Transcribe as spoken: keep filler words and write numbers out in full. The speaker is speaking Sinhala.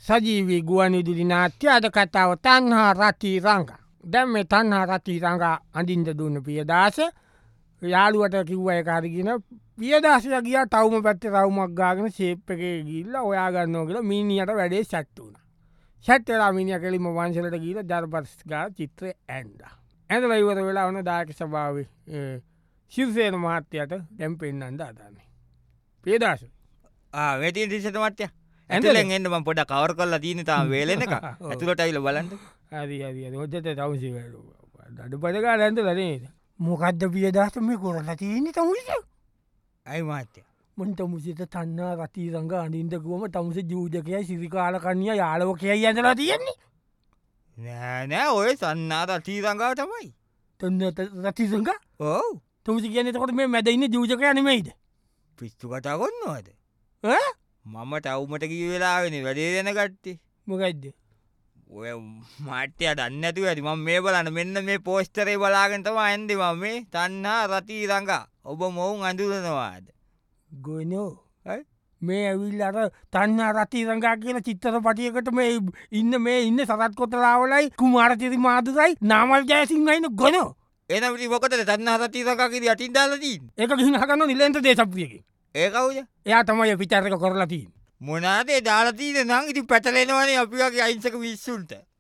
සජීවී ගුවන්විදුලි නාට්‍ය අද කතාව තන්හා රති රංග. දැන් මේ තන්හා රති රංග අඳින්ට දුන්න පියදාස යාළුවට කිව්ව එක හරිගෙන පියදාසය ගියා තවුම පැත්තේ රවුමක් ගාගෙන ෂේප් එකේ ගිහිල්ලා හොයා ගන්නවා කියලා මීනියට වැඩේ සැට් වුණා. සැට් වෙලා මීනියා කෙලින්ම වංශලට ගිහිල්ලා දරපස් ගා චිත්‍රය ඇඳලා. ඇඳලා ඉවර වෙලා වුණ දායක සභාවේ ශිවසේන මහත්තයාට දැන් පෙන්නන්න හදන්නේ. පියදාස ආ වෙටින් දිසට මට්ටය ඇතුලෙන් එන්න මම පොඩක් කවර් කරලා තියෙන තාම වේලෙනක ඇතුලට ඇවිල්ලා බලන්න. හරි හරි හරි ඔතට තවුසි වෙලා අඩපද ගාලා ඇඳලා නේද? මොකද්ද පියදාස මේ කරලා තියෙන්නේ තමුසෙ? අයි මහත්තයා මන් තමුසෙට තන්නා රති රංග අඳින්න ගිහම තමුසෙ ජූජකයයි සිරිකාල කන්නියා යාළුවකයයි ඇඳලා තියෙන්නේ. නෑ නෑ ඔය සන්නා රති රංගාව තමයි. තන්න රති රංග? ඔව්. තමුසෙ කියන්නේ එතකොට මේ මැද ඉන්නේ ජූජකයා නෙමෙයිද? පිස්සු කතා කරනවද? ඈ? මම ටවුමට ගිය වෙලාවනේ වැඩේ දැනගත්තේ. මොකද්ද? ඔය මාට්ටයා දන්නේ නැතුව ඇති මම මේ බලන්න මෙන්න මේ පෝස්ටරේ බලාගෙන තමයි ඇන්දේ මම මේ තන්හා රති රංගා. ඔබ මොවුන් අඳුරනවාද? ගොනෝ ඈ මේ ඇවිල්ලා අර තන්හා රති රංගා කියන චිත්‍රපටයකට මේ ඉන්න මේ ඉන්න සරත් කොතරාවලයි කුමාරතිරි මාදුරයි නාමල් ජයසිංහයින ගොනෝ. එනම් ඉතින් මොකටද තන්හා රති රංගා කියන යටින් දාලා තියෙන්නේ? ඒක ගිහින් අහගන්න නිලෙන්ත දේශප්‍රියගෙන්. ඒ කවුද? එයා තමයි පිටර් එක කරලා තියෙන්නේ. මොනාද ඒ දාලා තියෙන්නේ නම් ඉතින් පැටලෙනවනේ අපි වගේ අහිංසක මිනිස්සුන්ට.